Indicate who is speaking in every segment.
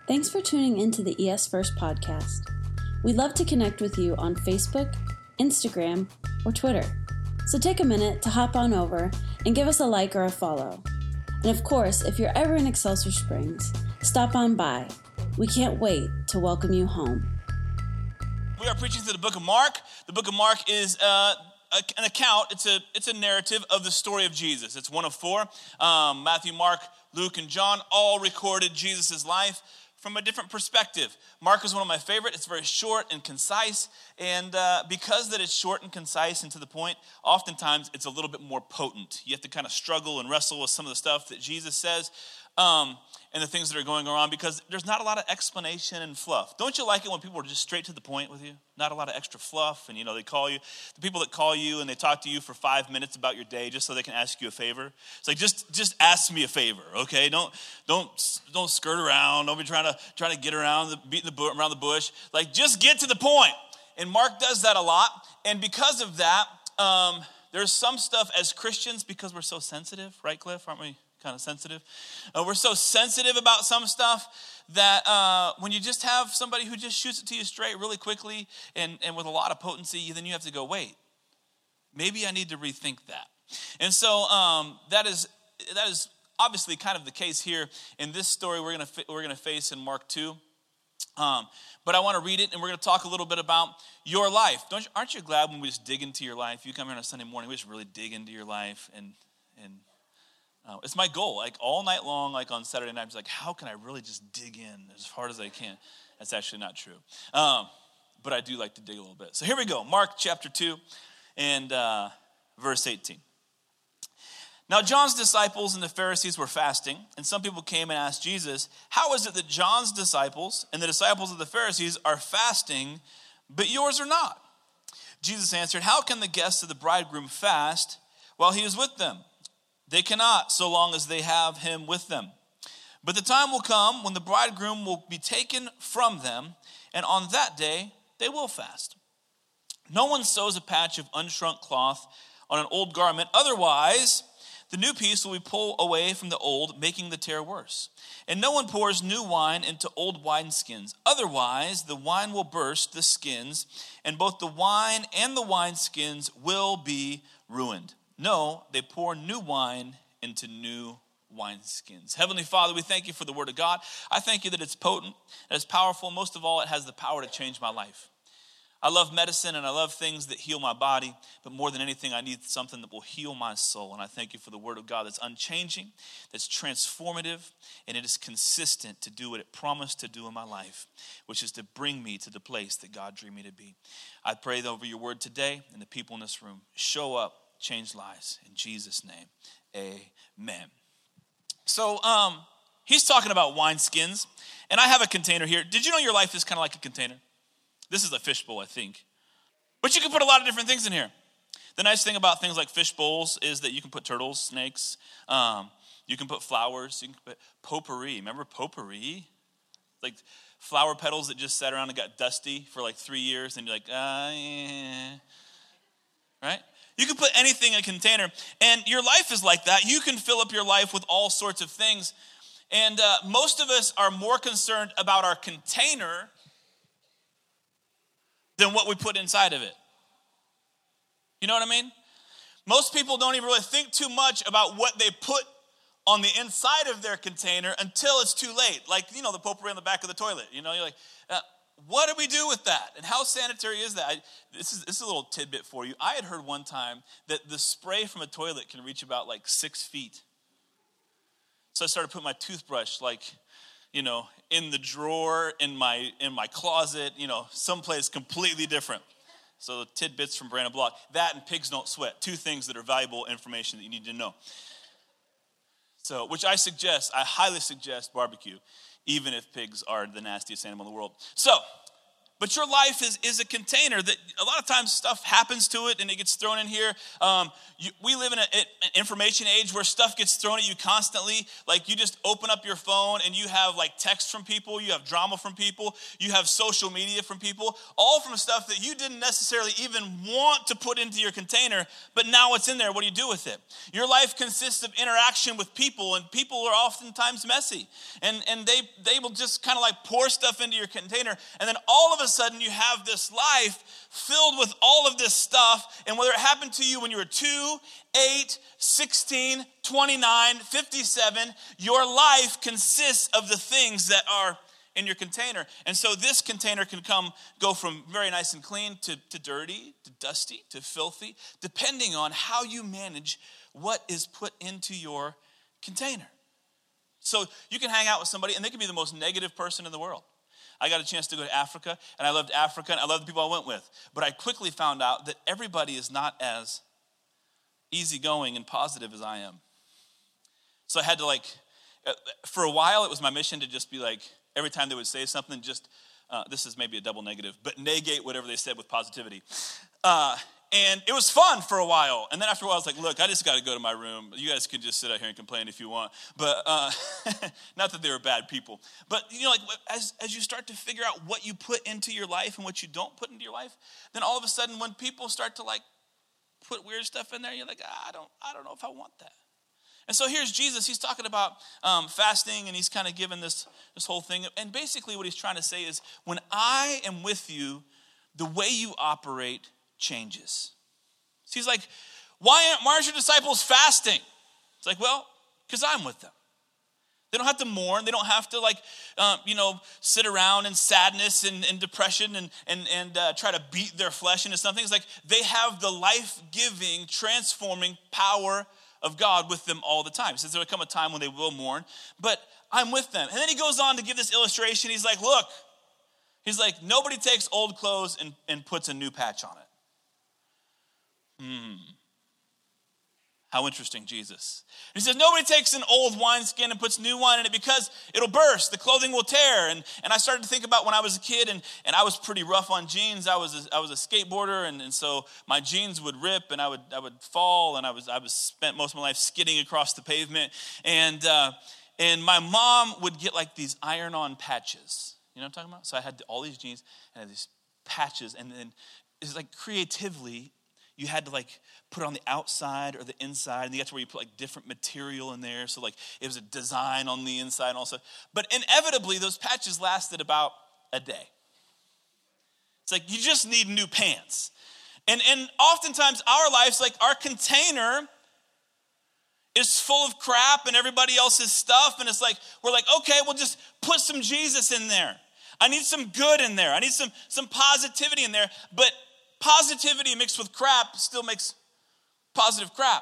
Speaker 1: Thanks for tuning into the ES First podcast. We'd love to connect with you on Facebook, Instagram, or Twitter. So take a minute to hop on over and give us a like or a follow. And of course, if you're ever in Excelsior Springs, stop on by. We can't wait to welcome you home.
Speaker 2: We are preaching through the book of Mark. The book of Mark is an account. It's a narrative of the story of Jesus. It's one of four. Matthew, Mark, Luke, and John all recorded Jesus' life from a different perspective. Mark is one of my favorite. It's very short and concise. And because that it's short and concise and to the point, oftentimes it's a little bit more potent. You have to kind of struggle and wrestle with some of the stuff that Jesus says. And the things that are going around because there's not a lot of explanation and fluff. Don't you like it when people are just straight to the point with you? Not a lot of extra fluff, and they call you. The people that call you and they talk to you for 5 minutes about your day just so they can ask you a favor. It's like just ask me a favor, okay? Don't skirt around. Don't be trying to get around around the bush. Like just get to the point. And Mark does that a lot, and because of that, there's some stuff as Christians because we're so sensitive, right, Cliff? Aren't we? Kind of sensitive. We're so sensitive about some stuff that when you just have somebody who just shoots it to you straight really quickly and with a lot of potency, then you have to go, wait, maybe I need to rethink that. And so that is obviously kind of the case here in this story we're gonna face in Mark 2. But I want to read it, and we're going to talk a little bit about your life. Aren't you glad when we just dig into your life? You come here on a Sunday morning, we just really dig into your life and it's my goal, like all night long, like on Saturday night, I'm just like, how can I really just dig in as hard as I can? That's actually not true. But I do like to dig a little bit. So here we go, Mark chapter 2 and verse 18. Now John's disciples and the Pharisees were fasting, and some people came and asked Jesus, how is it that John's disciples and the disciples of the Pharisees are fasting, but yours are not? Jesus answered, how can the guests of the bridegroom fast while he is with them? They cannot, so long as they have him with them. But the time will come when the bridegroom will be taken from them, and on that day they will fast. No one sews a patch of unshrunk cloth on an old garment, otherwise the new piece will be pulled away from the old, making the tear worse. And no one pours new wine into old wineskins, otherwise the wine will burst the skins, and both the wine and the wineskins will be ruined. No, they pour new wine into new wineskins. Heavenly Father, we thank you for the word of God. I thank you that it's potent, that it's powerful. Most of all, it has the power to change my life. I love medicine and I love things that heal my body, but more than anything, I need something that will heal my soul. And I thank you for the word of God that's unchanging, that's transformative, and it is consistent to do what it promised to do in my life, which is to bring me to the place that God dreamed me to be. I pray over your word today and the people in this room. Show up. Change lives in Jesus' name, amen. So he's talking about wineskins, and I have a container here. Did you know your life is kind of like a container? This is a fishbowl, I think. But you can put a lot of different things in here. The nice thing about things like fish bowls is that you can put turtles, snakes, you can put flowers, you can put potpourri. Remember potpourri? Like flower petals that just sat around and got dusty for like 3 years, and you're like, yeah. Right? You can put anything in a container, and your life is like that. You can fill up your life with all sorts of things, and most of us are more concerned about our container than what we put inside of it. You know what I mean? Most people don't even really think too much about what they put on the inside of their container until it's too late. Like, the potpourri on the back of the toilet. You're like, what do we do with that? And how sanitary is that? This is a little tidbit for you. I had heard one time that the spray from a toilet can reach about like 6 feet. So I started putting my toothbrush in the drawer, in my closet, someplace completely different. So tidbits from Brandon Block. That and pigs don't sweat. 2 things that are valuable information that you need to know. So, which I highly suggest barbecue, even if pigs are the nastiest animal in the world. So, But your life is a container that a lot of times stuff happens to it and it gets thrown in here. We live in an information age where stuff gets thrown at you constantly. Like you just open up your phone and you have like text from people, you have drama from people, you have social media from people, all from stuff that you didn't necessarily even want to put into your container, but now it's in there. What do you do with it? Your life consists of interaction with people, and people are oftentimes messy. And they will just kind of like pour stuff into your container, and then all of a sudden you have this life filled with all of this stuff. And whether it happened to you when you were 2, 8, 16, 29, 57, your life consists of the things that are in your container. And so this container can go from very nice and clean to dirty, to dusty, to filthy, depending on how you manage what is put into your container. So you can hang out with somebody and they can be the most negative person in the world. I got a chance to go to Africa, and I loved Africa, and I loved the people I went with. But I quickly found out that everybody is not as easygoing and positive as I am. So I had to for a while, it was my mission to just be like, every time they would say something, just, this is maybe a double negative, but negate whatever they said with positivity. And it was fun for a while. And then after a while, I was like, look, I just got to go to my room. You guys can just sit out here and complain if you want. But not that they were bad people. But, as you start to figure out what you put into your life and what you don't put into your life, then all of a sudden when people start to put weird stuff in there, you're like, I don't know if I want that. And so here's Jesus. He's talking about fasting, and he's kind of given this whole thing. And basically what he's trying to say is, when I am with you, the way you operate changes. So he's like, why aren't your disciples fasting? It's like, well, because I'm with them. They don't have to mourn. They don't have to sit around in sadness and depression and try to beat their flesh into something. It's like they have the life-giving, transforming power of God with them all the time. He says there will come a time when they will mourn, but I'm with them. And then he goes on to give this illustration. He's like, look, nobody takes old clothes and puts a new patch on it. How interesting, Jesus. He says, nobody takes an old wineskin and puts new wine in it because it'll burst. The clothing will tear. And I started to think about when I was a kid, and I was pretty rough on jeans. I was a skateboarder, and so my jeans would rip, and I would fall, and I was spent most of my life skidding across the pavement. And my mom would get these iron-on patches. You know what I'm talking about? So I had all these jeans and I had these patches, and then it's creatively, you had to put it on the outside or the inside, and that's where you put different material in there. So it was a design on the inside and all stuff. But inevitably, those patches lasted about a day. It's you just need new pants. And oftentimes our lives, our container is full of crap and everybody else's stuff. And it's we're okay, we'll just put some Jesus in there. I need some good in there. I need some positivity in there. But positivity mixed with crap still makes positive crap.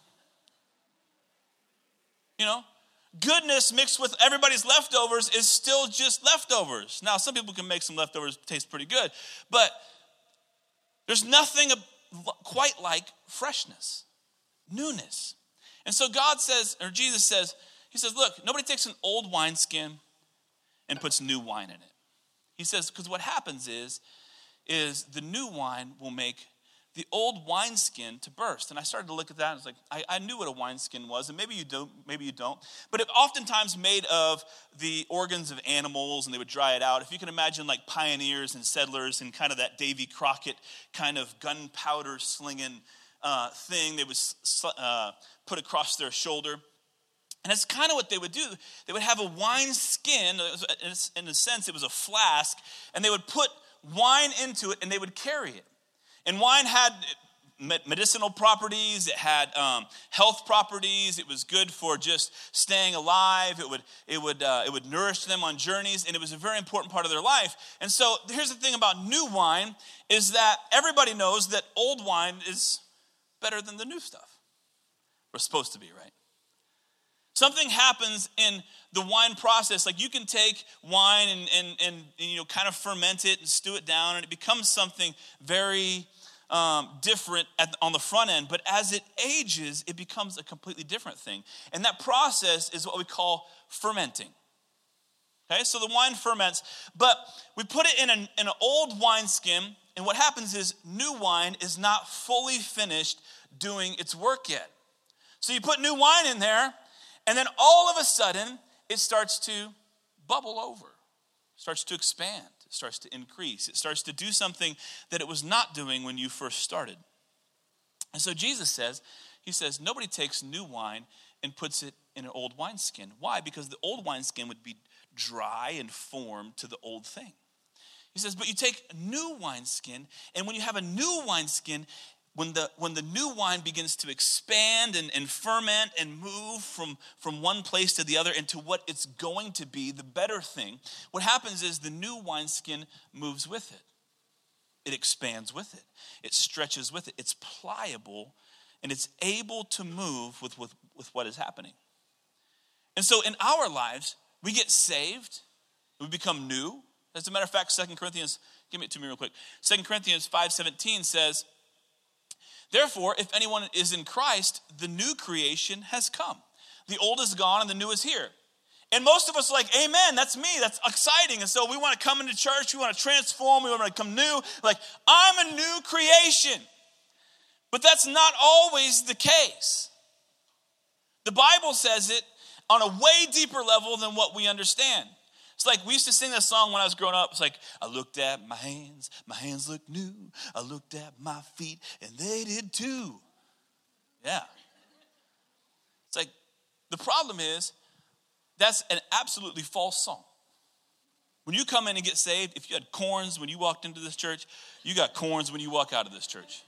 Speaker 2: Goodness mixed with everybody's leftovers is still just leftovers. Now, some people can make some leftovers taste pretty good, but there's nothing quite like freshness, newness. And so God says, or Jesus says, he says, look, nobody takes an old wineskin and puts new wine in it. He says, because what happens is the new wine will make the old wineskin to burst. And I started to look at that, and it's I knew what a wineskin was, and maybe you don't. But it oftentimes made of the organs of animals, and they would dry it out. If you can imagine pioneers and settlers and kind of that Davy Crockett kind of gunpowder slinging thing they would put across their shoulder. And that's kind of what they would do. They would have a wine skin, in a sense it was a flask, and they would put wine into it and they would carry it. And wine had medicinal properties, it had health properties, it was good for just staying alive, it would nourish them on journeys, and it was a very important part of their life. And so here's the thing about new wine, is that everybody knows that old wine is better than the new stuff. We're supposed to be, right? Something happens in the wine process. You can take wine and kind of ferment it and stew it down, and it becomes something very different on the front end. But as it ages, it becomes a completely different thing. And that process is what we call fermenting. Okay, so the wine ferments, but we put it in an old wineskin, and what happens is new wine is not fully finished doing its work yet. So you put new wine in there, and then all of a sudden, it starts to bubble over, starts to expand, it starts to increase, it starts to do something that it was not doing when you first started. And so Jesus says, he says, nobody takes new wine and puts it in an old wineskin. Why? Because the old wineskin would be dry and formed to the old thing. He says, but you take a new wineskin, and when you have a new wineskin, when the new wine begins to expand and ferment and move from one place to the other into what it's going to be, the better thing, what happens is the new wineskin moves with it. It expands with it. It stretches with it. It's pliable, and it's able to move with what is happening. And so in our lives, we get saved, we become new. As a matter of fact, 2 Corinthians, give it to me real quick. 2 Corinthians 5:17 says, therefore, if anyone is in Christ, the new creation has come. The old is gone and the new is here. And most of us are like, amen, that's me, that's exciting. And so we want to come into church, we want to transform, we want to become new. Like, I'm a new creation. But that's not always the case. The Bible says it on a way deeper level than what we understand. It's like we used to sing this song when I was growing up. It's like, I looked at my hands look new. I looked at my feet, and they did too. Yeah. It's like, the problem is, that's an absolutely false song. When you come in and get saved, if you had corns when you walked into this church, you got corns when you walk out of this church.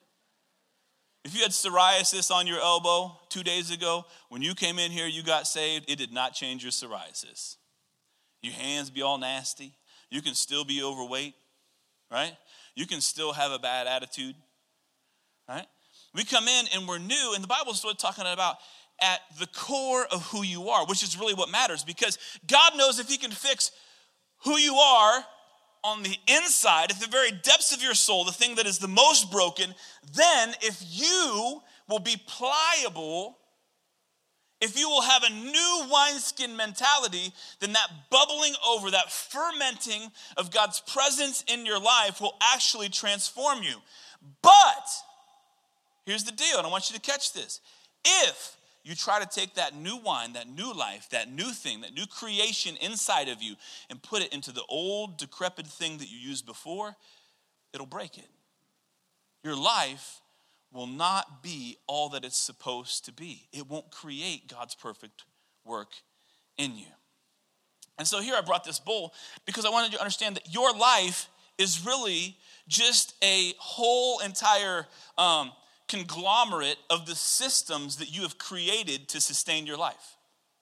Speaker 2: If you had psoriasis on your elbow 2 days ago, when you came in here, you got saved, it did not change your psoriasis. Your hands be all nasty. You can still be overweight, right? You can still have a bad attitude, right? We come in and we're new, and the Bible's still talking about at the core of who you are, which is really what matters, because God knows if he can fix who you are on the inside, at the very depths of your soul, the thing that is the most broken, then if you will be pliable, if you will have a new wineskin mentality, then that bubbling over, that fermenting of God's presence in your life will actually transform you. But here's the deal, and I want you to catch this. If you try to take that new wine, that new life, that new thing, that new creation inside of you and put it into the old decrepit thing that you used before, it'll break it. Your life will not be all that it's supposed to be. It won't create God's perfect work in you. And so here I brought this bowl because I wanted you to understand that your life is really just a whole entire conglomerate of the systems that you have created to sustain your life.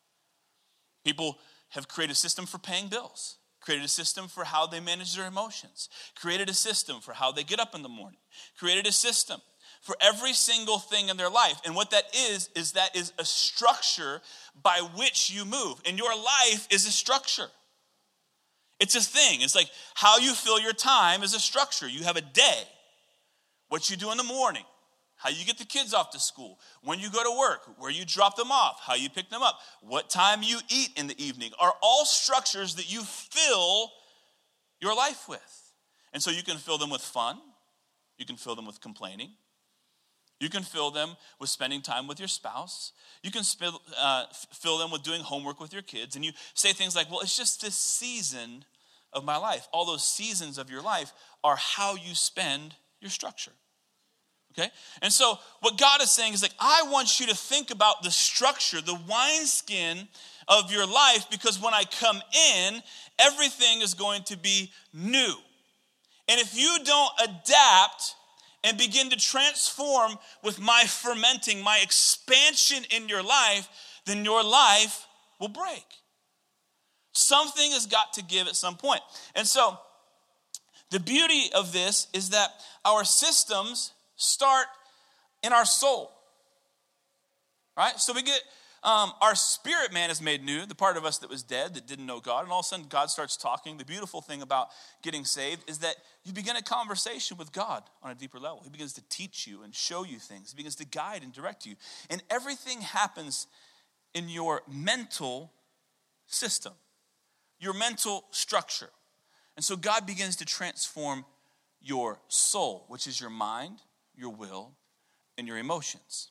Speaker 2: People have created a system for paying bills, created a system for how they manage their emotions, created a system for how they get up in the morning, created a system for every single thing in their life. And what that is a structure by which you move. And your life is a structure. It's a thing. It's like how you fill your time is a structure. You have a day, what you do in the morning, how you get the kids off to school, when you go to work, where you drop them off, how you pick them up, what time you eat in the evening, are all structures that you fill your life with. And so you can fill them with fun. You can fill them with complaining. You can fill them with spending time with your spouse. You can fill them with doing homework with your kids. And you say things like, well, it's just this season of my life. All those seasons of your life are how you spend your structure. Okay? And so what God is saying is like, I want you to think about the structure, the wineskin of your life, because when I come in, everything is going to be new. And if you don't adapt and begin to transform with my fermenting, my expansion in your life, then your life will break. Something has got to give at some point. And so the beauty of this is that our systems start in our soul, right? So we get our spirit man is made new, the part of us that was dead, that didn't know God, and all of a sudden God starts talking. The beautiful thing about getting saved is that you begin a conversation with God on a deeper level. He begins to teach you and show you things. He begins to guide and direct you. And everything happens in your mental system. your mental structure. And so God begins to transform your soul, which is your mind, your will, and your emotions.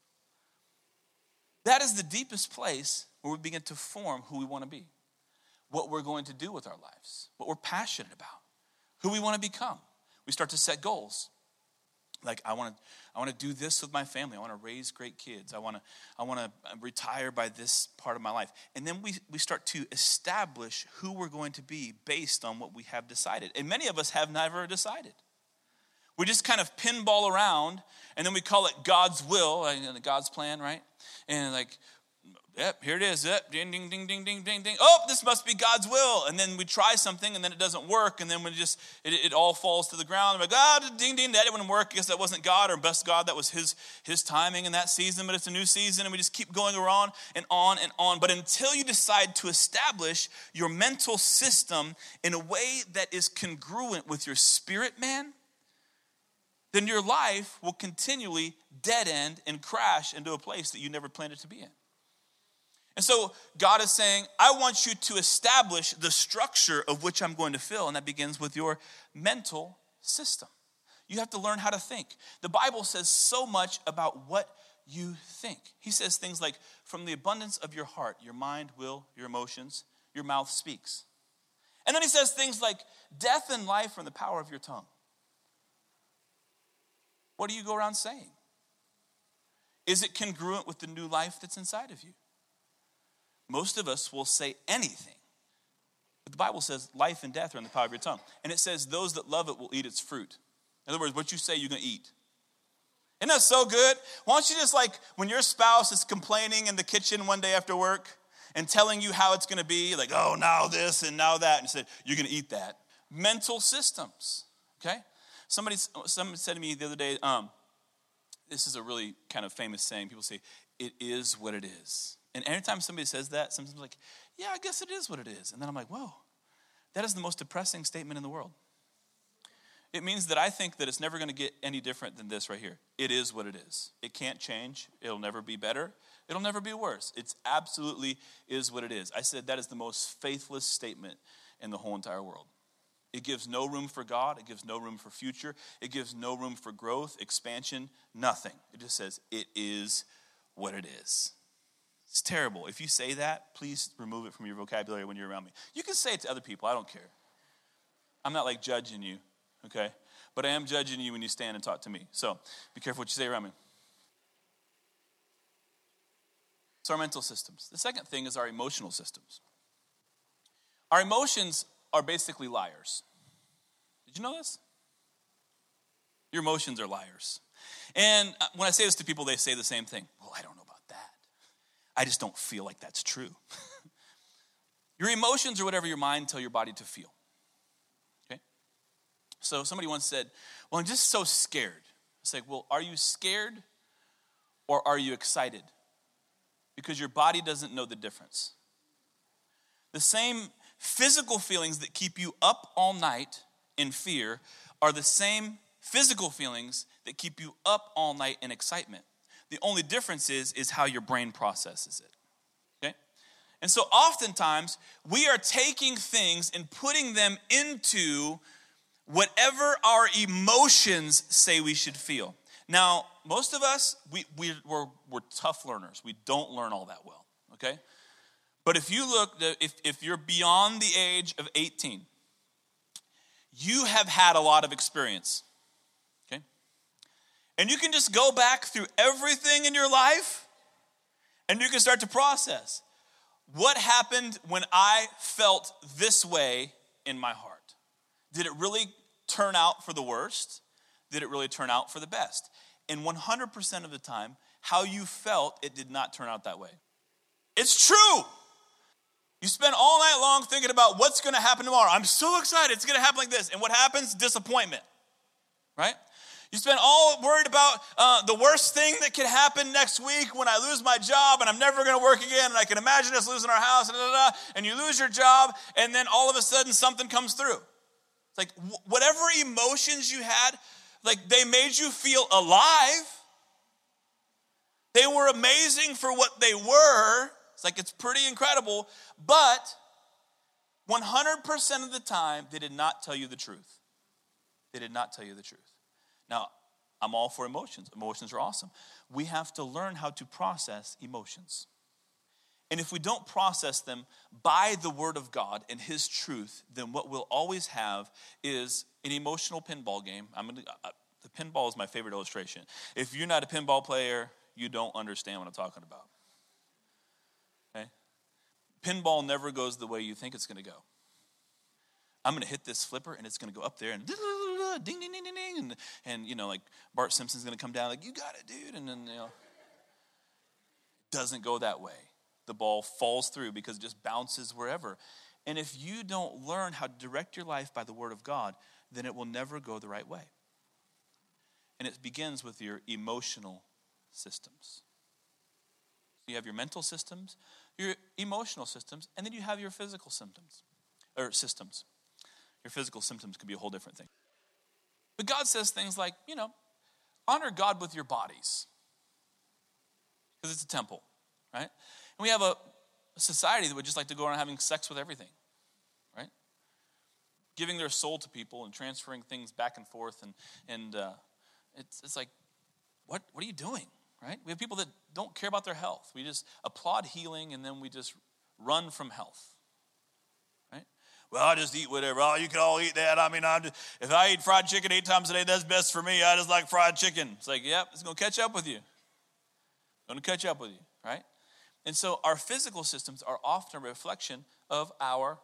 Speaker 2: That is the deepest place where we begin to form who we want to be, what we're going to do with our lives, what we're passionate about, who we want to become. We start to set goals. Like, I want to do this with my family. I want to raise great kids. I want to retire by this part of my life. And then we start to establish who we're going to be based on what we have decided. And many of us have never decided. We just kind of pinball around, and then we call it God's will, God's plan, right? And like, yep, here it is. Yep, ding, ding, ding, ding, ding, ding, ding. Oh, this must be God's will. And then we try something, and then it doesn't work, and then it all falls to the ground. We're like, ding, ding, that didn't work. I guess that wasn't God, or best God, that was his timing in that season, but it's a new season, and we just keep going around and on and on. But until you decide to establish your mental system in a way that is congruent with your spirit, man, then your life will continually dead end and crash into a place that you never planned it to be in. And so God is saying, I want you to establish the structure of which I'm going to fill, and that begins with your mental system. You have to learn how to think. The Bible says so much about what you think. He says things like, from the abundance of your heart, your mind, will, your emotions, your mouth speaks. And then he says things like, death and life are in the power of your tongue. What do you go around saying? Is it congruent with the new life that's inside of you? Most of us will say anything. But the Bible says life and death are in the power of your tongue. And it says those that love it will eat its fruit. In other words, what you say, you're going to eat. Isn't that so good? Why don't you just, like, when your spouse is complaining in the kitchen one day after work and telling you how it's going to be, like, oh, now this and now that, and said, you're going to eat that. Mental systems, okay? Someone said to me the other day, this is a really kind of famous saying. People say, it is what it is. And every time somebody says that, sometimes I'm like, yeah, I guess it is what it is. And then I'm like, whoa, that is the most depressing statement in the world. It means that I think that it's never going to get any different than this right here. It is what it is. It can't change. It'll never be better. It'll never be worse. It's absolutely is what it is. I said that is the most faithless statement in the whole entire world. It gives no room for God. It gives no room for future. It gives no room for growth, expansion, nothing. It just says, it is what it is. It's terrible. If you say that, please remove it from your vocabulary when you're around me. You can say it to other people. I don't care. I'm not like judging you, okay? But I am judging you when you stand and talk to me. So be careful what you say around me. So our mental systems. The second thing is our emotional systems. Our emotions are basically liars. Did you know this? Your emotions are liars. And when I say this to people, they say the same thing. Well, I don't know about that. I just don't feel like that's true. Your emotions are whatever your mind tells your body to feel. Okay? So somebody once said, well, I'm just so scared. It's like, well, are you scared or are you excited? Because your body doesn't know the difference. The same physical feelings that keep you up all night in fear are the same physical feelings that keep you up all night in excitement. The only difference is how your brain processes it. Okay? And so oftentimes we are taking things and putting them into whatever our emotions say we should feel. Now, most of us, we're tough learners. We don't learn all that well, okay? But if you look, if you're beyond the age of 18, you have had a lot of experience, okay? And you can just go back through everything in your life, and you can start to process. What happened when I felt this way in my heart? Did it really turn out for the worst? Did it really turn out for the best? And 100% of the time, how you felt, it did not turn out that way. It's true. You spend all night long thinking about what's going to happen tomorrow. I'm so excited. It's going to happen like this. And what happens? Disappointment, right? You spend all worried about the worst thing that could happen next week when I lose my job and I'm never going to work again. And I can imagine us losing our house. And you lose your job. And then all of a sudden something comes through. It's like whatever emotions you had, like they made you feel alive. They were amazing for what they were. It's like it's pretty incredible. But 100% of the time, they did not tell you the truth. They did not tell you the truth. Now, I'm all for emotions. Emotions are awesome. We have to learn how to process emotions. And if we don't process them by the word of God and his truth, then what we'll always have is an emotional pinball game. The pinball is my favorite illustration. If you're not a pinball player, you don't understand what I'm talking about. Okay? Pinball never goes the way you think it's going to go. I'm going to hit this flipper, and it's going to go up there, and ding, ding, ding, ding, ding. And like Bart Simpson's going to come down, like, you got it, dude. And then, it doesn't go that way. The ball falls through because it just bounces wherever. And if you don't learn how to direct your life by the word of God, then it will never go the right way. And it begins with your emotional systems. You have your mental systems, your emotional systems, and then you have your physical systems. Your physical symptoms could be a whole different thing. But God says things like, honor God with your bodies. Because it's a temple, right? And we have a society that would just like to go around having sex with everything, right? Giving their soul to people and transferring things back and forth. And it's like, what are you doing, right? We have people that don't care about their health. We just applaud healing and then we just run from health. Well, I just eat whatever. Oh, you can all eat that. I mean, if I eat fried chicken 8 times a day, that's best for me. I just like fried chicken. It's like, yep, it's going to catch up with you. Going to catch up with you, right? And so our physical systems are often a reflection of our,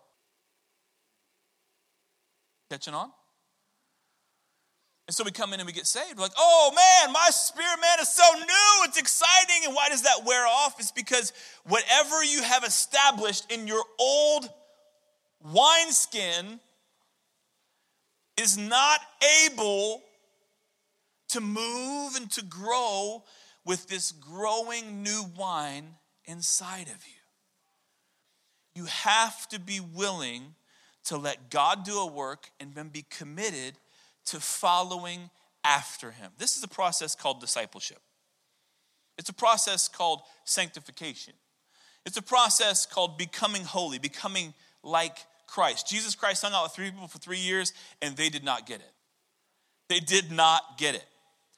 Speaker 2: catching on? And so we come in and we get saved. We're like, oh man, my spirit man is so new. It's exciting. And why does that wear off? It's because whatever you have established in your old wineskin is not able to move and to grow with this growing new wine inside of you. You have to be willing to let God do a work and then be committed to following after him. This is a process called discipleship. It's a process called sanctification. It's a process called becoming holy, becoming like Christ. Jesus Christ hung out with 3 people for 3 years, and they did not get it. They did not get it.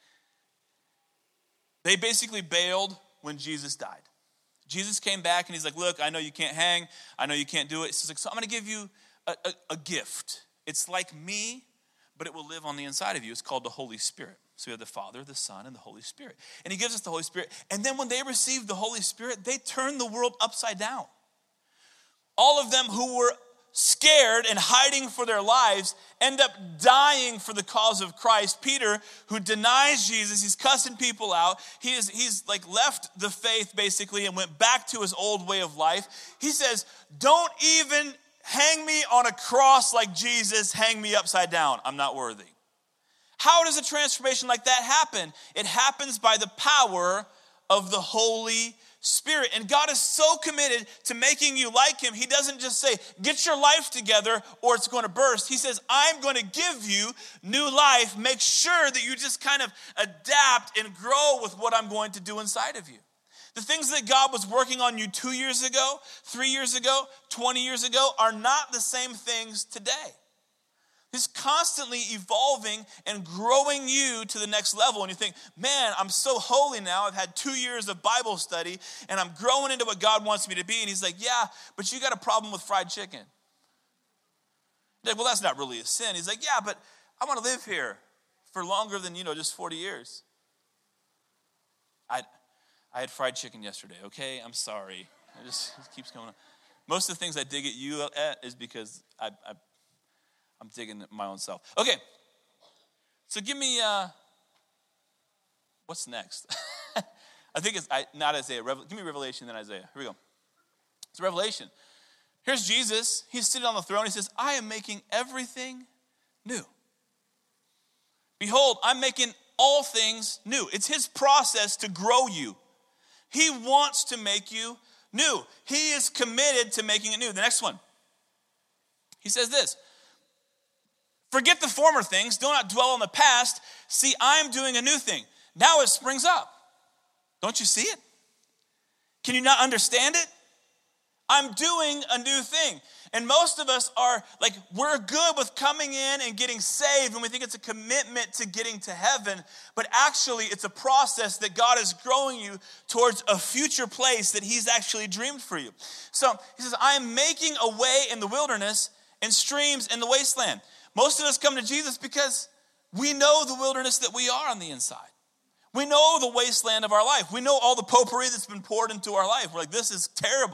Speaker 2: They basically bailed when Jesus died. Jesus came back, and he's like, look, I know you can't hang. I know you can't do it. He's like, so I'm going to give you a gift. It's like me, but it will live on the inside of you. It's called the Holy Spirit. So we have the Father, the Son, and the Holy Spirit. And he gives us the Holy Spirit. And then when they received the Holy Spirit, they turned the world upside down. All of them who were scared and hiding for their lives end up dying for the cause of Christ. Peter, who denies Jesus, he's cussing people out. He's like left the faith basically and went back to his old way of life. He says, don't even hang me on a cross like Jesus, hang me upside down. I'm not worthy. How does a transformation like that happen? It happens by the power of the Holy Spirit. And God is so committed to making you like him. He doesn't just say, get your life together or it's going to burst. He says, I'm going to give you new life. Make sure that you just kind of adapt and grow with what I'm going to do inside of you. The things that God was working on you 2 years ago, 3 years ago, 20 years ago are not the same things today. He's constantly evolving and growing you to the next level. And you think, man, I'm so holy now. I've had 2 years of Bible study and I'm growing into what God wants me to be. And he's like, yeah, but you got a problem with fried chicken. You're like, well, that's not really a sin. He's like, yeah, but I want to live here for longer than, just 40 years. I had fried chicken yesterday, okay? I'm sorry. It just keeps going on. Most of the things I dig at you at is because I'm digging at my own self. Okay, so give me, what's next? I think it's not Isaiah. Give me Revelation, then Isaiah. Here we go. It's Revelation. Here's Jesus. He's sitting on the throne. He says, I am making everything new. Behold, I'm making all things new. It's his process to grow you. He wants to make you new. He is committed to making it new. The next one. He says this. Forget the former things. Do not dwell on the past. See, I'm doing a new thing. Now it springs up. Don't you see it? Can you not understand it? I'm doing a new thing. And most of us are like, we're good with coming in and getting saved, and we think it's a commitment to getting to heaven. But actually, it's a process that God is growing you towards a future place that he's actually dreamed for you. So he says, I am making a way in the wilderness and streams in the wasteland. Most of us come to Jesus because we know the wilderness that we are on the inside. We know the wasteland of our life. We know all the potpourri that's been poured into our life. We're like, this is terrible.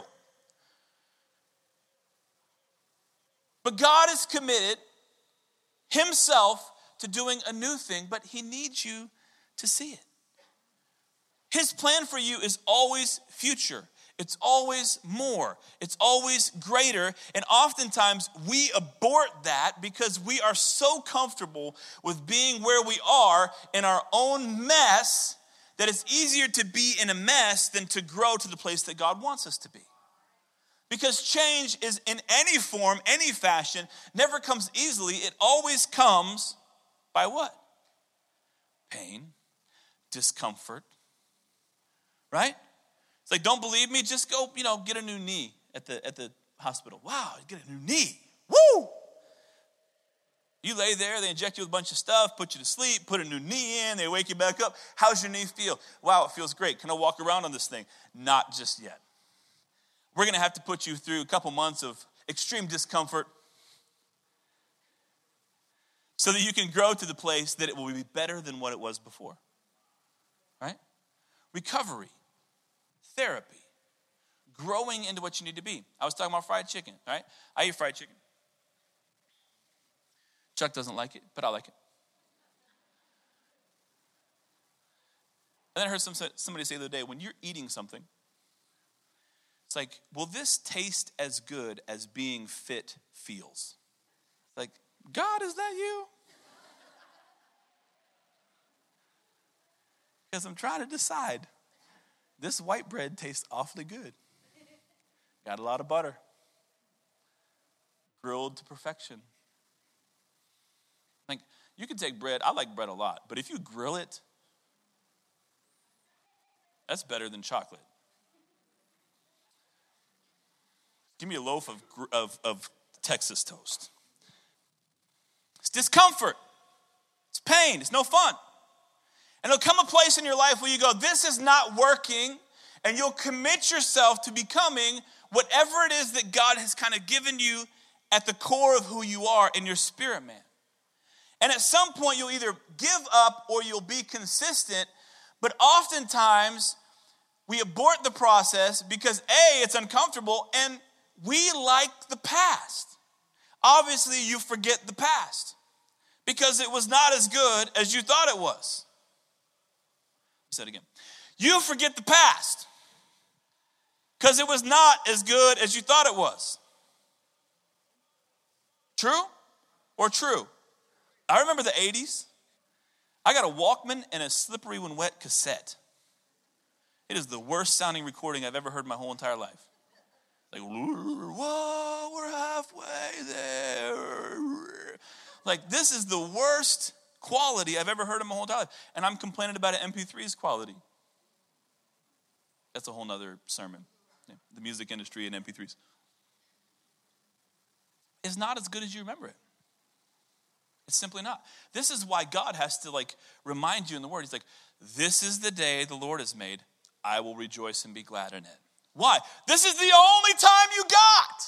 Speaker 2: But God is committed himself to doing a new thing, but he needs you to see it. His plan for you is always future. It's always more. It's always greater. And oftentimes we abort that because we are so comfortable with being where we are in our own mess that it's easier to be in a mess than to grow to the place that God wants us to be. Because change is in any form, any fashion, never comes easily. It always comes by what? Pain, discomfort, right? It's like, don't believe me? Just go, get a new knee at the hospital. Wow, you get a new knee. Woo! You lay there, they inject you with a bunch of stuff, put you to sleep, put a new knee in, they wake you back up. How's your knee feel? Wow, it feels great. Can I walk around on this thing? Not just yet. We're going to have to put you through a couple months of extreme discomfort so that you can grow to the place that it will be better than what it was before. Right? Recovery. Therapy, growing into what you need to be. I was talking about fried chicken, right? I eat fried chicken. Chuck doesn't like it, but I like it. And then I heard somebody say the other day, when you're eating something, it's like, will this taste as good as being fit feels? It's like, God, is that you? Because I'm trying to decide. This white bread tastes awfully good. Got a lot of butter. Grilled to perfection. Like, you can take bread. I like bread a lot. But if you grill it, that's better than chocolate. Give me a loaf of Texas toast. It's discomfort. It's pain. It's no fun. And there'll come a place in your life where you go, this is not working, and you'll commit yourself to becoming whatever it is that God has kind of given you at the core of who you are in your spirit, man. And at some point, you'll either give up or you'll be consistent, but oftentimes, we abort the process because A, it's uncomfortable, and we like the past. Obviously, you forget the past because it was not as good as you thought it was. Say it again. You forget the past because it was not as good as you thought it was. True or true? I remember the 80s. I got a Walkman and a Slippery When Wet cassette. It is the worst sounding recording I've ever heard in my whole entire life. Like, whoa, we're halfway there. Like, this is the worst quality I've ever heard in my whole entire life. And I'm complaining about an MP3's quality. That's a whole nother sermon. Yeah, the music industry and MP3s. It's not as good as you remember it. It's simply not. This is why God has to remind you in the Word. He's like, this is the day the Lord has made. I will rejoice and be glad in it. Why? This is the only time you got.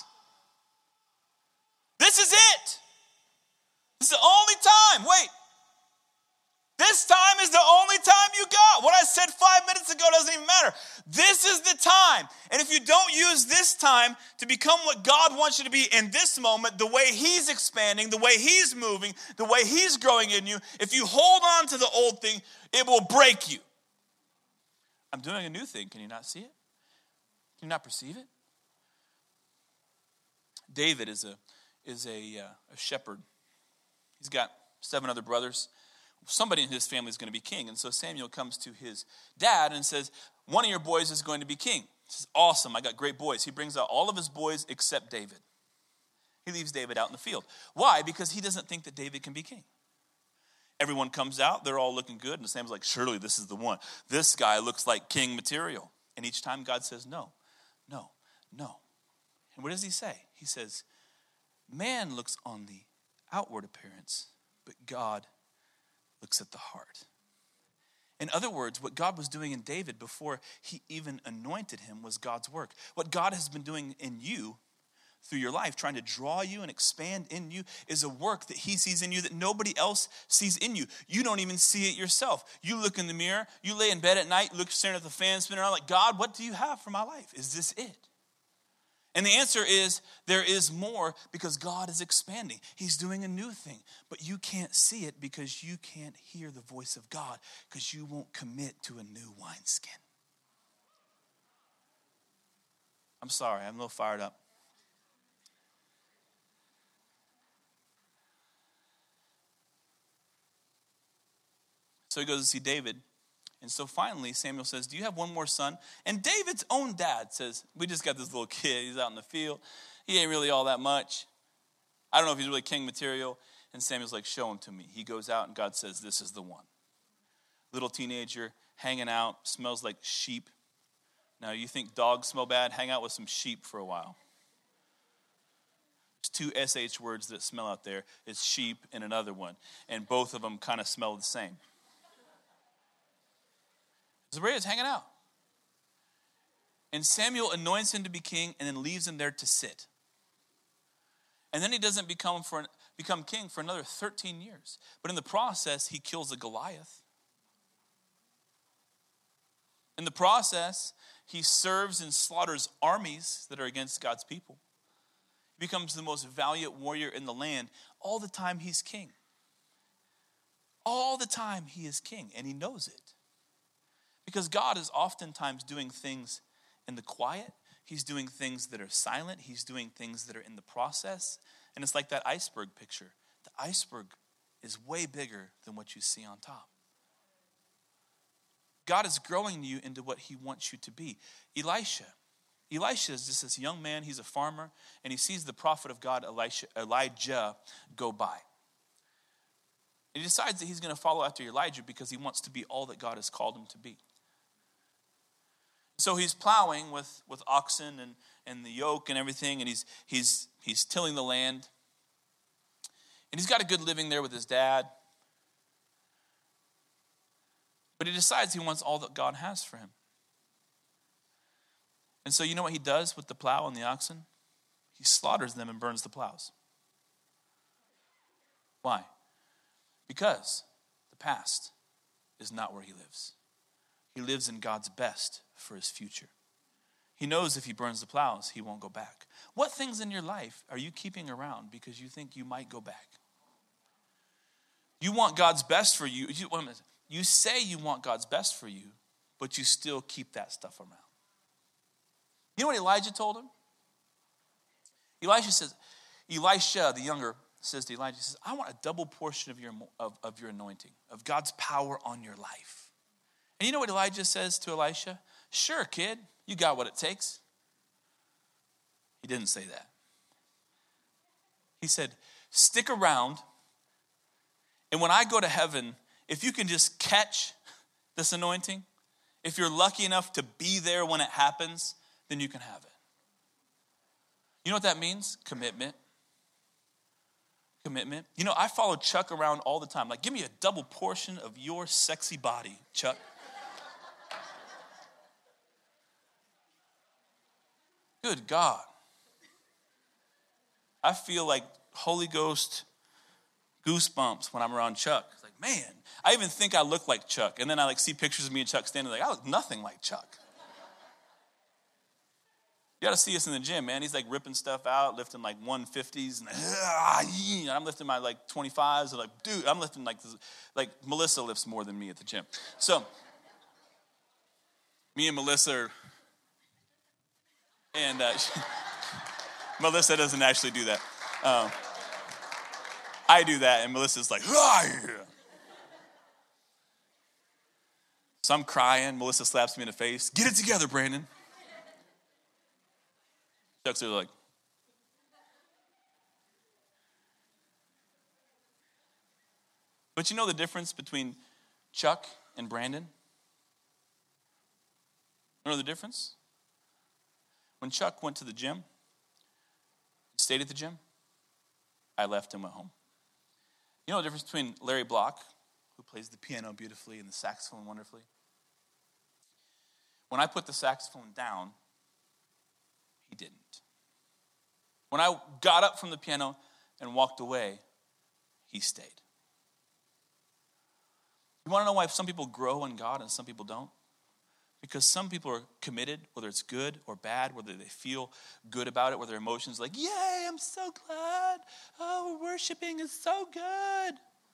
Speaker 2: This is it. This is the only time. Wait. This time is the only time you got. What I said 5 minutes ago doesn't even matter. This is the time. And if you don't use this time to become what God wants you to be in this moment, the way he's expanding, the way he's moving, the way he's growing in you, if you hold on to the old thing, it will break you. I'm doing a new thing. Can you not see it? Can you not perceive it? David is a shepherd. He's got 7 other brothers. Somebody in his family is going to be king. And so Samuel comes to his dad and says, one of your boys is going to be king. He says, awesome, I got great boys. He brings out all of his boys except David. He leaves David out in the field. Why? Because he doesn't think that David can be king. Everyone comes out, they're all looking good, and Samuel's like, surely this is the one. This guy looks like king material. And each time God says, no, no, no. And what does he say? He says, man looks on the outward appearance, but God looks at the heart. In other words, what God was doing in David before he even anointed him was God's work. What God has been doing in you through your life, trying to draw you and expand in you, is a work that he sees in you that nobody else sees in you. You don't even see it yourself. You look in the mirror, you lay in bed at night, look staring at the fan spinning around like, God, what do you have for my life? Is this it? And the answer is, there is more, because God is expanding. He's doing a new thing, but you can't see it because you can't hear the voice of God, because you won't commit to a new wineskin. I'm sorry, I'm a little fired up. So he goes to see David. And so finally, Samuel says, do you have one more son? And David's own dad says, we just got this little kid. He's out in the field. He ain't really all that much. I don't know if he's really king material. And Samuel's like, show him to me. He goes out and God says, this is the one. Little teenager, hanging out, smells like sheep. Now, you think dogs smell bad? Hang out with some sheep for a while. There's 2 SH words that smell out there. It's sheep and another one. And both of them kind of smell the same. Zebediah's hanging out. And Samuel anoints him to be king and then leaves him there to sit. And then he doesn't become king for another 13 years. But in the process, he kills a Goliath. In the process, he serves and slaughters armies that are against God's people. He becomes the most valiant warrior in the land. All the time he's king. All the time he is king, and he knows it. Because God is oftentimes doing things in the quiet. He's doing things that are silent. He's doing things that are in the process. And it's like that iceberg picture. The iceberg is way bigger than what you see on top. God is growing you into what he wants you to be. Elisha is just this young man. He's a farmer, and he sees the prophet of God, Elijah, go by. And he decides that he's going to follow after Elijah because he wants to be all that God has called him to be. So he's plowing with oxen and the yoke and everything, and he's tilling the land. And he's got a good living there with his dad. But he decides he wants all that God has for him. And so you know what he does with the plow and the oxen? He slaughters them and burns the plows. Why? Because the past is not where he lives. He lives in God's best for his future. He knows if he burns the plows, he won't go back. What things in your life are you keeping around because you think you might go back? You want God's best for you. You say you want God's best for you, but you still keep that stuff around. You know what Elijah told him? Elisha, the younger, says to Elijah, he says, I want a double portion of your anointing, of God's power on your life. And you know what Elijah says to Elisha? Sure, kid, you got what it takes. He didn't say that. He said, stick around, and when I go to heaven, if you can just catch this anointing, if you're lucky enough to be there when it happens, then you can have it. You know what that means? Commitment. Commitment. You know, I follow Chuck around all the time. Like, give me a double portion of your sexy body, Chuck. Good God. I feel like Holy Ghost goosebumps when I'm around Chuck. It's like, man, I even think I look like Chuck. And then I see pictures of me and Chuck standing like, I look nothing like Chuck. You got to see us in the gym, man. He's ripping stuff out, lifting 150s. And I'm lifting my 25s. And dude, I'm lifting like Melissa lifts more than me at the gym. So me and Melissa are, and Melissa doesn't actually do that. I do that, and Melissa's like, yeah. So I'm crying. Melissa slaps me in the face. Get it together, Brandon. Chuck's like, but you know the difference between Chuck and Brandon? You know the difference? When Chuck went to the gym, stayed at the gym. I left and went home. You know the difference between Larry Block, who plays the piano beautifully and the saxophone wonderfully? When I put the saxophone down, he didn't. When I got up from the piano and walked away, he stayed. You want to know why some people grow in God and some people don't? Because some people are committed, whether it's good or bad, whether they feel good about it, whether their emotions like, yay, I'm so glad. Oh, we're worshiping is so good.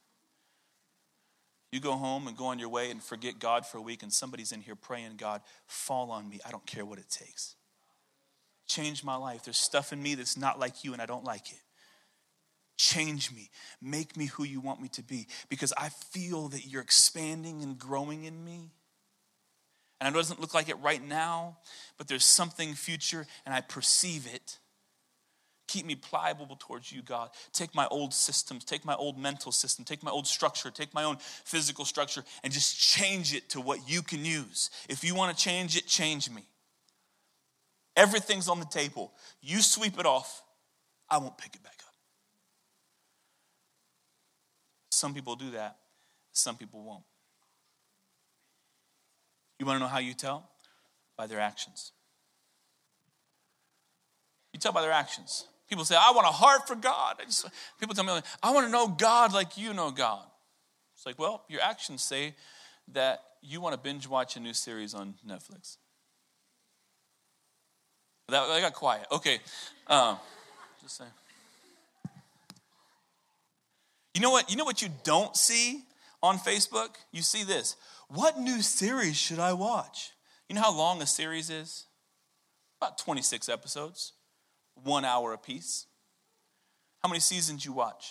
Speaker 2: You go home and go on your way and forget God for a week, and somebody's in here praying, God, fall on me. I don't care what it takes. Change my life. There's stuff in me that's not like you, and I don't like it. Change me. Make me who you want me to be, because I feel that you're expanding and growing in me. And it doesn't look like it right now, but there's something future, and I perceive it. Keep me pliable towards you, God. Take my old systems, take my old mental system, take my old structure, take my own physical structure, and just change it to what you can use. If you want to change it, change me. Everything's on the table. You sweep it off. I won't pick it back up. Some people do that. Some people won't. You want to know how you tell? By their actions. You tell by their actions. People say, I want a heart for God. People tell me, I want to know God like you know God. It's like, well, your actions say that you want to binge watch a new series on Netflix. I got quiet. Okay. Just saying. You know what you don't see on Facebook? You see this. What new series should I watch? You know how long a series is? About 26 episodes. 1 hour apiece. How many seasons you watch?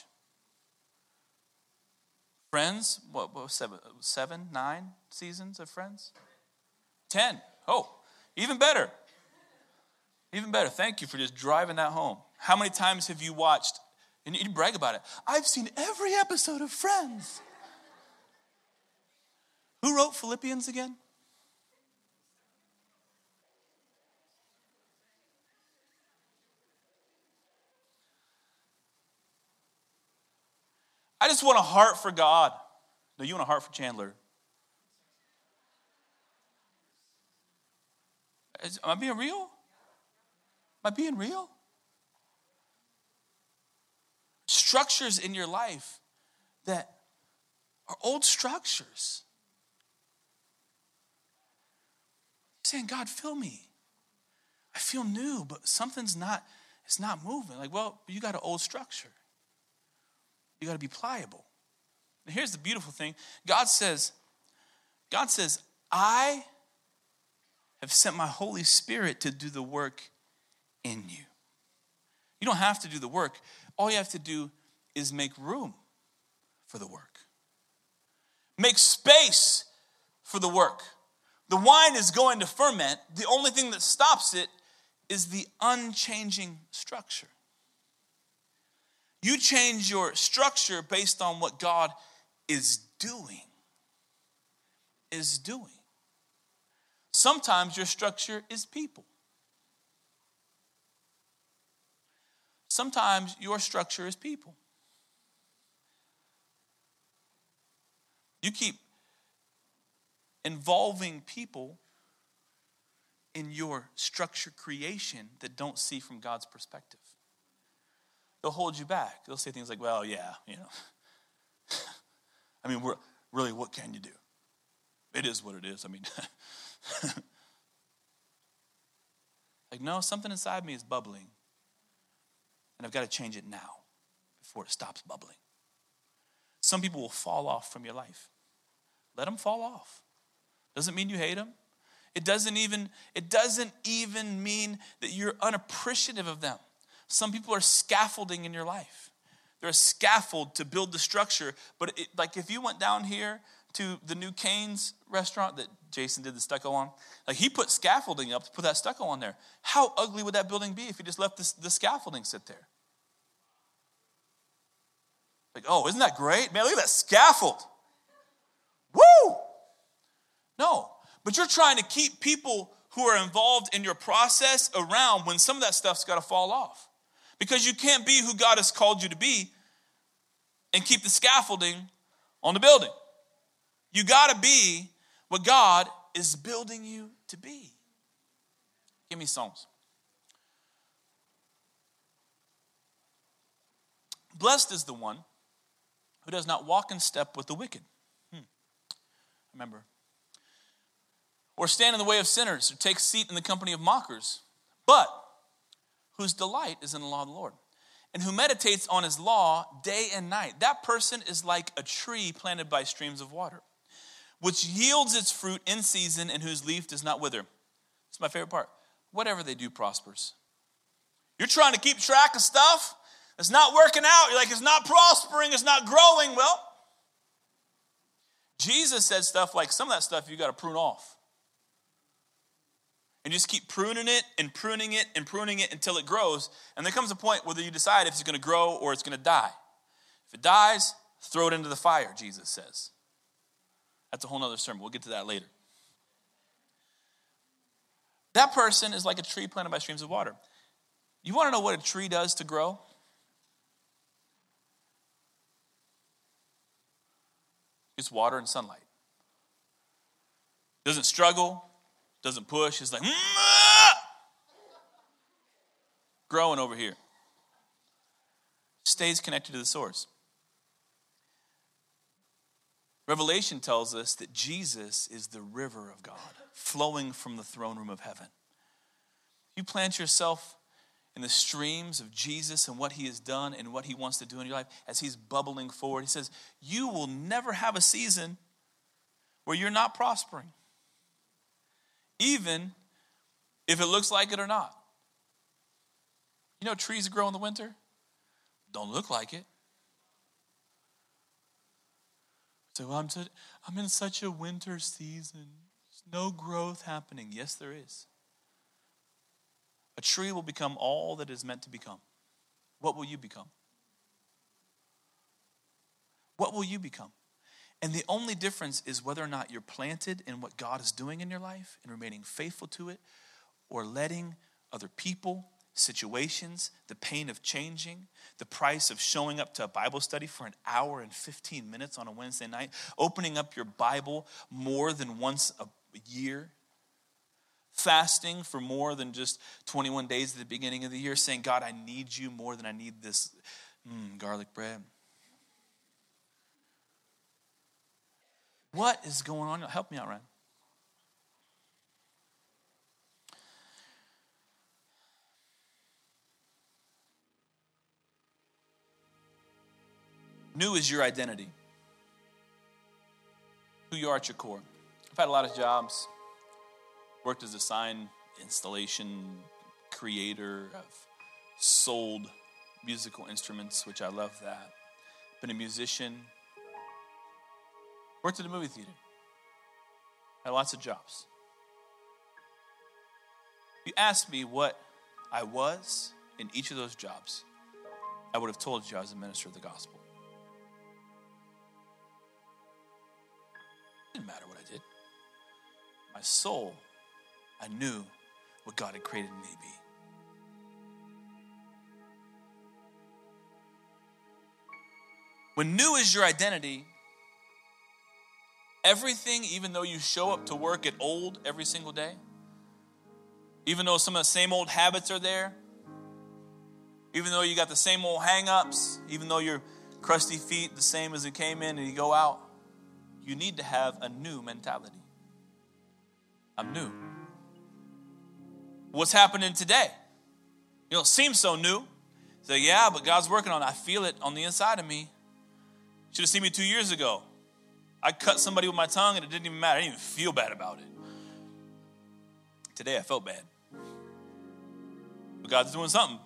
Speaker 2: Friends? What 7, 9 seasons of Friends? 10. Oh, even better. Even better. Thank you for just driving that home. How many times have you watched, and you brag about it, I've seen every episode of Friends. Who wrote Philippians again? I just want a heart for God. No, you want a heart for Chandler. Am I being real? Am I being real? Structures in your life that are old structures. Saying, God, fill me. I feel new, but something's not, it's not moving. Like, well, you got an old structure. You got to be pliable. And here's the beautiful thing. God says, I have sent my Holy Spirit to do the work in you. You don't have to do the work. All you have to do is make room for the work. Make space for the work. The wine is going to ferment. The only thing that stops it is the unchanging structure. You change your structure based on what God is doing. Sometimes your structure is people. Sometimes your structure is people. You keep involving people in your structure creation that don't see from God's perspective. They'll hold you back. They'll say things like, well, yeah, you know. I mean, really, what can you do? It is what it is. I mean, like, no, something inside me is bubbling. And I've got to change it now before it stops bubbling. Some people will fall off from your life. Let them fall off. Doesn't mean you hate them. It doesn't even mean that you're unappreciative of them. Some people are scaffolding in your life. They're a scaffold to build the structure. But like if you went down here to the new Cane's restaurant that Jason did the stucco on, like he put scaffolding up to put that stucco on there. How ugly would that building be if he just left the scaffolding sit there? Like, oh, isn't that great? Man, look at that scaffold. Woo! No, but you're trying to keep people who are involved in your process around when some of that stuff's got to fall off. Because you can't be who God has called you to be and keep the scaffolding on the building. You got to be what God is building you to be. Give me Psalms. Blessed is the one who does not walk in step with the wicked. Remember. Or stand in the way of sinners, or take seat in the company of mockers, but whose delight is in the law of the Lord, and who meditates on his law day and night. That person is like a tree planted by streams of water, which yields its fruit in season and whose leaf does not wither. It's my favorite part. Whatever they do prospers. You're trying to keep track of stuff that's not working out. You're like, it's not prospering, it's not growing. Well, Jesus said stuff like, some of that stuff you got to prune off. And just keep pruning it and pruning it and pruning it until it grows. And there comes a point whether you decide if it's going to grow or it's going to die. If it dies, throw it into the fire, Jesus says. That's a whole nother sermon. We'll get to that later. That person is like a tree planted by streams of water. You want to know what a tree does to grow? It's water and sunlight. Doesn't struggle, doesn't push. It's like, growing over here. Stays connected to the source. Revelation tells us that Jesus is the river of God, flowing from the throne room of heaven. You plant yourself in the streams of Jesus and what he has done and what he wants to do in your life as he's bubbling forward. He says, you will never have a season where you're not prospering, even if it looks like it or not. You know trees grow in the winter? Don't look like it. So I'm in such a winter season. There's no growth happening. Yes, there is. A tree will become all that it is meant to become. What will you become? What will you become? And the only difference is whether or not you're planted in what God is doing in your life and remaining faithful to it, or letting other people, situations, the pain of changing, the price of showing up to a Bible study for an hour and 15 minutes on a Wednesday night, opening up your Bible more than once a year, fasting for more than just 21 days at the beginning of the year, saying, God, I need you more than I need this garlic bread. What is going on? Help me out, Ryan. New is your identity. Who you are at your core. I've had a lot of jobs. Worked as a sign installation creator. I've sold musical instruments, which I love that. Been a musician. Worked at a movie theater. Had lots of jobs. If you asked me what I was in each of those jobs, I would have told you I was a minister of the gospel. It didn't matter what I did. My soul, I knew what God had created me to be. When new is your identity, everything, even though you show up to work at old every single day, even though some of the same old habits are there, even though you got the same old hang-ups, even though your crusty feet the same as it came in and you go out, you need to have a new mentality. I'm new. What's happening today? You know, it seems so new. So yeah, but God's working on it. I feel it on the inside of me. Should have seen me 2 years ago. I cut somebody with my tongue and it didn't even matter. I didn't even feel bad about it. Today I felt bad. But God's doing something.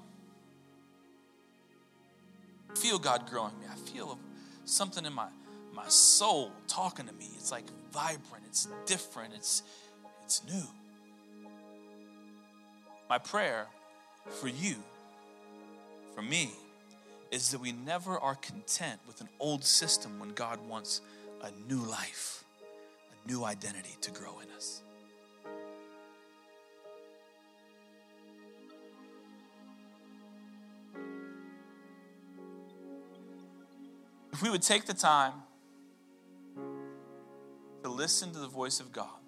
Speaker 2: I feel God growing me. I feel something in my soul talking to me. It's like vibrant. It's different. It's new. My prayer for you, for me, is that we never are content with an old system when God wants a new life, a new identity to grow in us. if we would take the time to listen to the voice of God.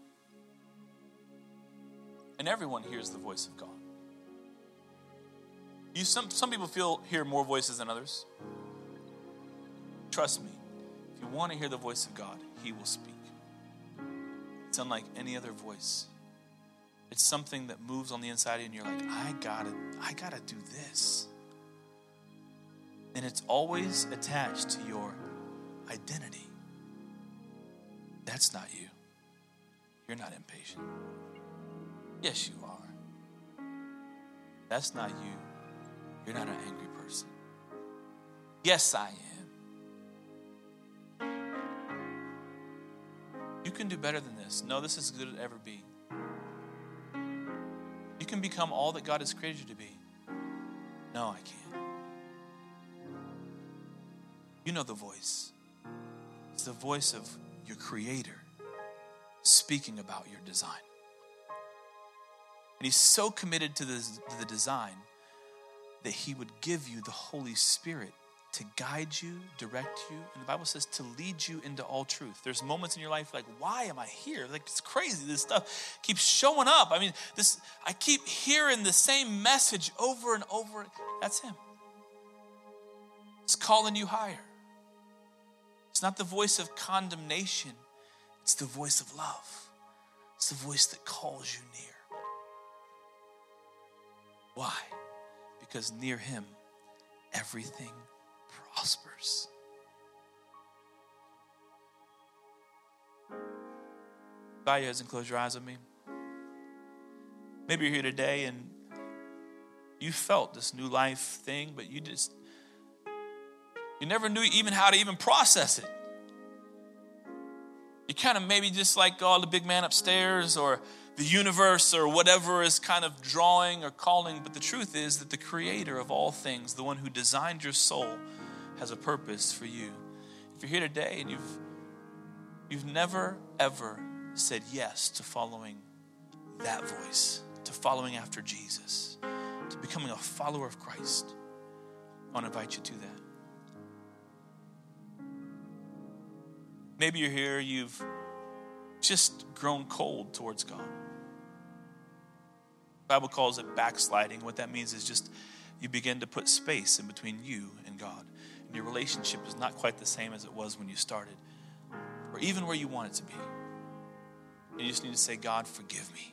Speaker 2: And everyone hears the voice of God. Some people hear more voices than others. Trust me, if you want to hear the voice of God, he will speak. It's unlike any other voice. It's something that moves on the inside of you and you're like, I gotta do this. And it's always attached to your identity. That's not you. You're not impatient. Yes, you are. That's not you. You're not an angry person. Yes, I am. You can do better than this. No, this is as good as ever be. You can become all that God has created you to be. No, I can't. You know the voice. It's the voice of your Creator speaking about your design. And he's so committed to the design that he would give you the Holy Spirit to guide you, direct you. And the Bible says to lead you into all truth. There's moments in your life like, why am I here? Like, it's crazy. This stuff keeps showing up. I mean, I keep hearing the same message over and over. That's him. It's calling you higher. It's not the voice of condemnation. It's the voice of love. It's the voice that calls you near. Why? Because near him, everything prospers. Bow your heads and close your eyes with me. Maybe you're here today and you felt this new life thing, but you never knew even how to even process it. You kind of maybe just like, the big man upstairs or the universe or whatever is kind of drawing or calling. But the truth is that the Creator of all things, the one who designed your soul, has a purpose for you. If you're here today and you've never, ever said yes to following that voice, to following after Jesus, to becoming a follower of Christ, I want to invite you to that. Maybe you're here, you've just grown cold towards God. The Bible calls it backsliding. What that means is just you begin to put space in between you and God. And your relationship is not quite the same as it was when you started, or even where you want it to be. And you just need to say, God, forgive me.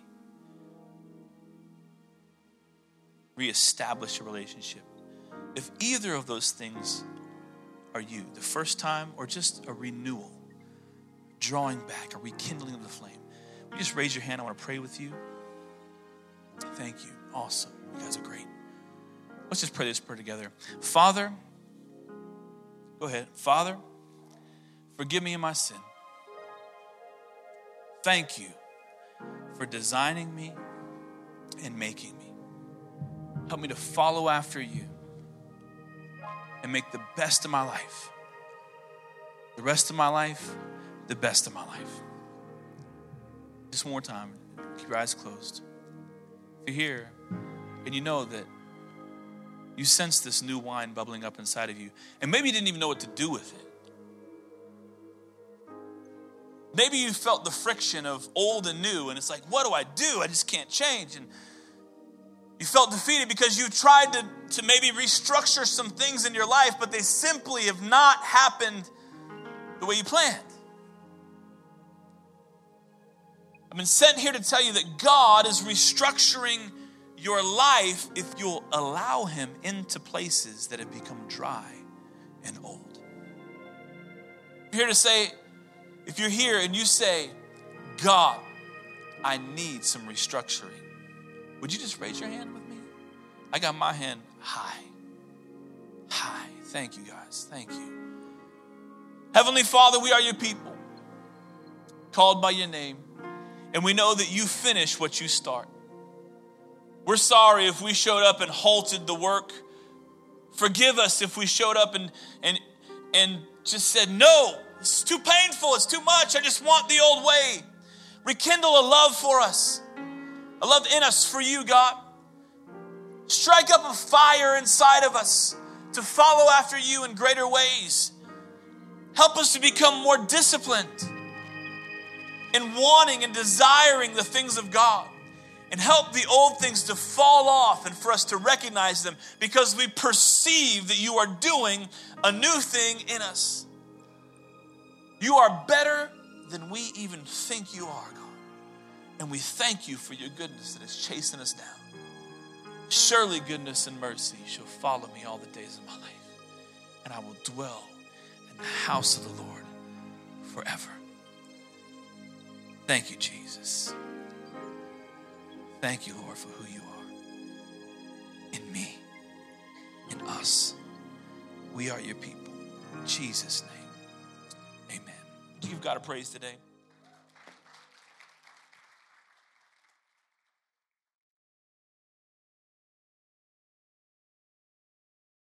Speaker 2: Reestablish a relationship. If either of those things are you, the first time or just a renewal, drawing back, a rekindling of the flame, will you just raise your hand? I want to pray with you. Thank you. Awesome. You guys are great. Let's just pray this prayer together. Father, go ahead. Father, forgive me of my sin. Thank you for designing me and making me. Help me to follow after you and make the best of my life, the rest of my life, the best of my life. Just one more time. Keep your eyes closed. If you're here and you know that you sense this new wine bubbling up inside of you, and maybe you didn't even know what to do with it. Maybe you felt the friction of old and new, and it's like, what do? I just can't change. And you felt defeated because you tried to maybe restructure some things in your life, but they simply have not happened the way you planned. I've been sent here to tell you that God is restructuring your life if you'll allow him into places that have become dry and old. I'm here to say, if you're here and you say, God, I need some restructuring, would you just raise your hand with me? I got my hand high. High. Thank you, guys. Thank you. Heavenly Father, we are your people, called by your name. And we know that you finish what you start. We're sorry if we showed up and halted the work. Forgive us if we showed up and just said, no, it's too painful, it's too much, I just want the old way. Rekindle a love for us, a love in us for you, God. Strike up a fire inside of us to follow after you in greater ways. Help us to become more disciplined in wanting and desiring the things of God. And help the old things to fall off and for us to recognize them because we perceive that you are doing a new thing in us. You are better than we even think you are, God. And we thank you for your goodness that is chasing us down. Surely goodness and mercy shall follow me all the days of my life, and I will dwell in the house of the Lord forever. Thank you, Jesus. Thank you, Lord, for who you are in me, in us. We are your people. In Jesus' name, amen. Do you give God a praise today?